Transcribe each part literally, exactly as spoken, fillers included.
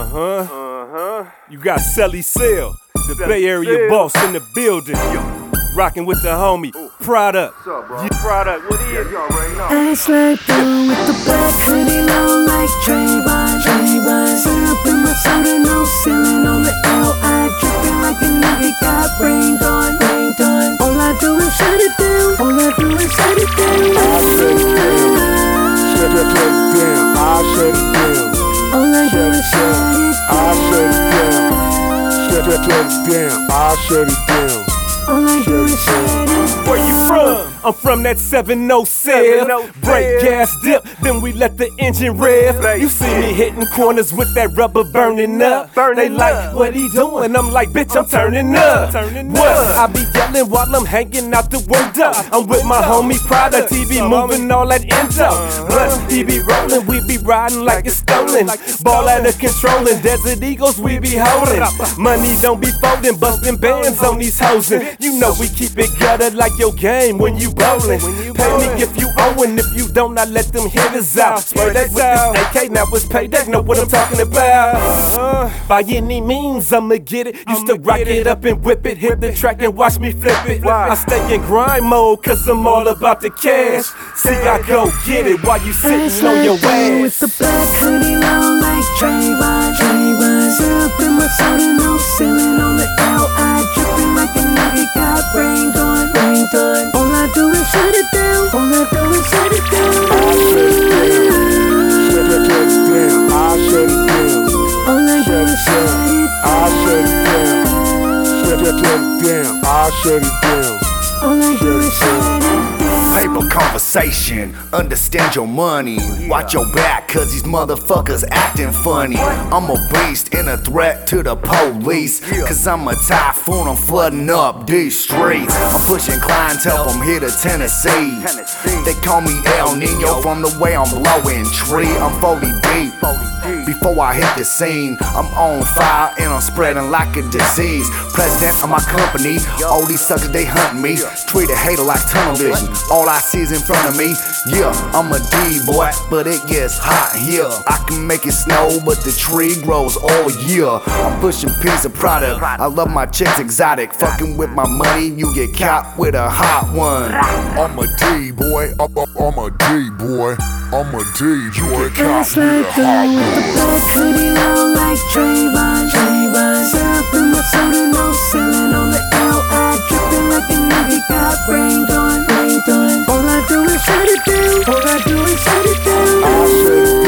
Uh-huh. Uh-huh. You got Selly Cell, the Selly Bay Area Cell. Boss in the building. Rockin' with the homie, Product. What's up, bro? Yeah. Product, what is it? You already know. I slide through with the black hoodie long like Trayvon, Trayvon. Syrup in my soda, no ceiling on the L. I drippin' like a nigga got rained on, rained on. All I do is shut it down, all I do is shut it down. I shut it down, shut it down, I shut it down. All I do is shut it down, I shut it down, shut it down, I shut it down. all I do is shut it down. Where you from? I'm from that seven oh seven. Break gas dip, then we let the engine rev. You see me hitting corners with that rubber burning up. They like, what he doing? I'm like, bitch, I'm turning up. What? I be yelling while I'm hanging out the window. I'm with my homie Product, he be moving all that endo. But he be rolling, we be riding like it's stolen. Ball out of controlling, Desert Eagles we be holding. Money don't be folding, busting bands on these hosen. You know we keep it gutted like your game when you bowling. Pay me if you owin', if you don't, I let them hitters out. Spur that with this A K, now it's payday, know what I'm talking about. Uh, by any means, I'ma get it. Used to rock it up and whip it, hit the track and watch me flip it. I stay in grind mode, cause I'm all about the cash. See, I go get it while you sitting on your ass. With the black hoodie long like Trayvon, Trayvon. Syrup in my soda, no ceiling on the L. I drippin' like a nigga got rained on, rained on. All I do is shut it down, all I do is shut it down. I shut it down, shut it down, I shut it down. All I do is shut it I shut it down, down, shut it down, I shut it down. all I do is shut it down. Paper conversation, understand your money. Watch your back, cause these motherfuckers acting funny. I'm a beast and a threat to the police. Cause I'm a typhoon, I'm flooding up these streets. I'm pushing clientele from here to Tennessee. They call me El Nino from the way I'm blowing tree. I'm forty deep. Before I hit the scene, I'm on fire and I'm spreading like a disease. President of my company, all these suckers they hunt me. Treat a hater like tunnel vision, all I see is in front of me. Yeah, I'm a D-boy, but it gets hot here. I can make it snow, but the tree grows all year. I'm pushing piece of product, I love my chicks exotic. Fucking with my money, you get caught with a hot one. I'm a D-boy, I'm a, I'm a D-boy, I'm a D-boy. I slide through with the black hoodie long like Trayvon, Trayvon. Syrup in my soda, no ceiling on the L. I drippin' like a nigga got rained on, rained on. All I do is shut it down, all I do is shut it down. I shut it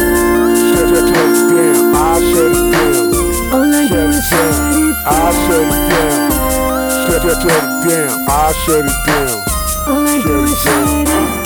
down, shut it down, I shut it down. All I do is shut it I shut it down, down, shut it down, I shut it down. all I do is shut it down.